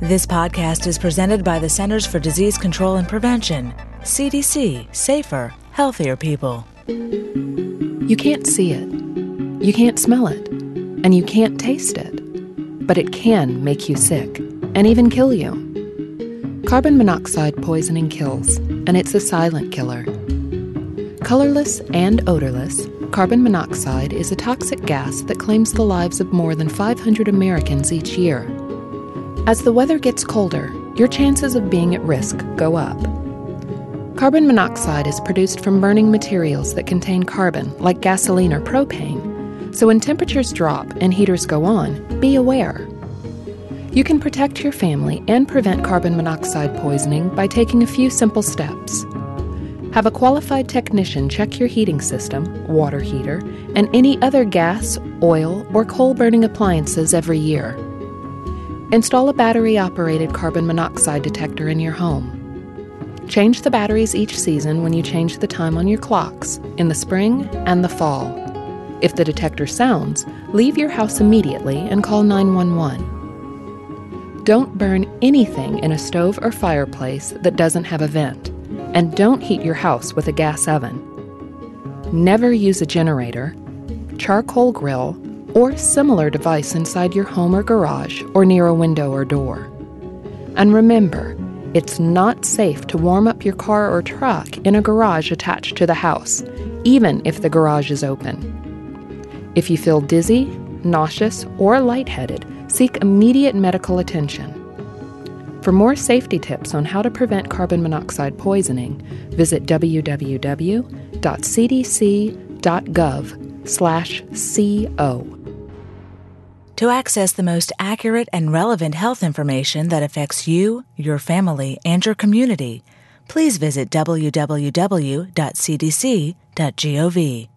This podcast is presented by the Centers for Disease Control and Prevention. CDC, safer, healthier people. You can't see it, you can't smell it, and you can't taste it. But it can make you sick, and even kill you. Carbon monoxide poisoning kills, and it's a silent killer. Colorless and odorless, carbon monoxide is a toxic gas that claims the lives of more than 500 Americans each year. As the weather gets colder, your chances of being at risk go up. Carbon monoxide is produced from burning materials that contain carbon, like gasoline or propane, so when temperatures drop and heaters go on, be aware. You can protect your family and prevent carbon monoxide poisoning by taking a few simple steps. Have a qualified technician check your heating system, water heater, and any other gas, oil, or coal-burning appliances every year. Install a battery-operated carbon monoxide detector in your home. Change the batteries each season when you change the time on your clocks, in the spring and the fall. If the detector sounds, leave your house immediately and call 911. Don't burn anything in a stove or fireplace that doesn't have a vent, and don't heat your house with a gas oven. Never use a generator, charcoal grill, or similar device inside your home or garage or near a window or door. And remember, it's not safe to warm up your car or truck in a garage attached to the house, even if the garage is open. If you feel dizzy, nauseous, or lightheaded, seek immediate medical attention. For more safety tips on how to prevent carbon monoxide poisoning, visit www.cdc.gov/CO. To access the most accurate and relevant health information that affects you, your family, and your community, please visit www.cdc.gov.